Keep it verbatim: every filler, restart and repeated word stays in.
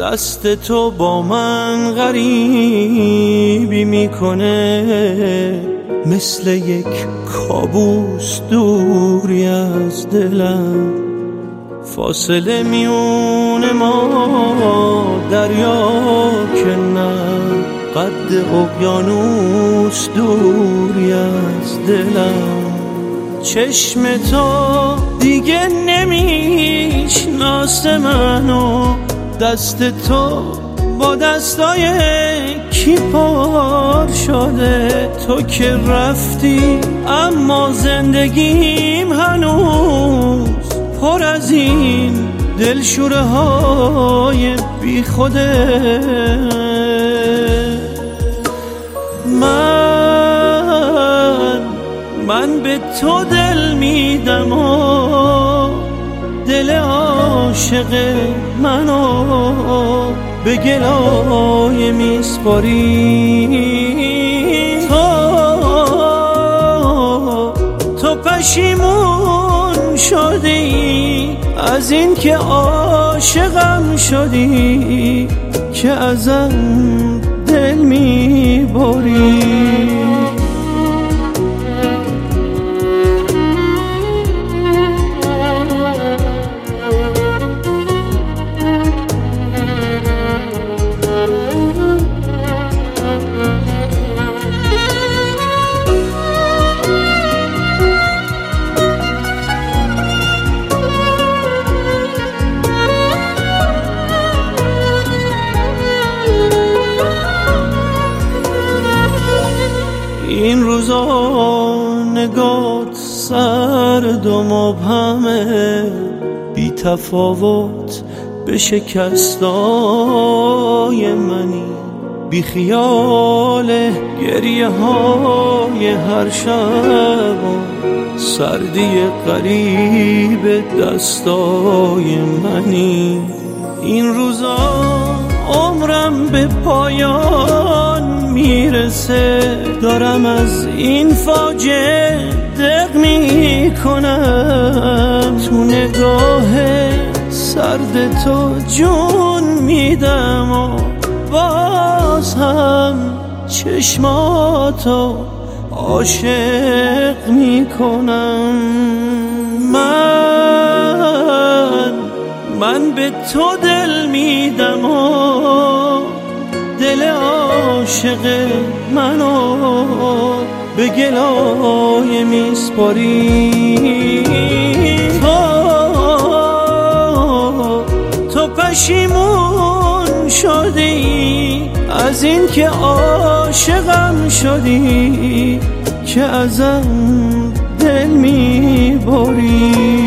دست تو با من غریبی میکنه، مثل یک کابوس دوری از دلم. فاصله میون ما دریا که نه، قد اقیانوس دوری از دلم. چشم تو دیگه نمیشناسه منو، دست تو با دستای کی پر شده. تو که رفتی اما زندگیم هنوز پر از این دلشوره های بی خوده. من من به تو دل میدم و دل عاشق منو به گلای میسپاری. تو تو پشیمون شدی از این که عاشقم شدی، که ازم دل میبری. این روزا نگات سرد و مبهمه، بی تفاوت به شکستای منی، بی خیال گریه های هر شب و سردی قریب دستای منی. این روزا عمرم به پایان میرسه، دارم از این فاجعه دق میکنم. تو نگاه سرد تو جون میدم و باز هم چشماتو عاشق میکنم. من من به تو دل میدم و دل عاشق منو به گلای میسپاری. تو تو پشیمون شدی از این که عاشقم شدی، که ازم دل میبری.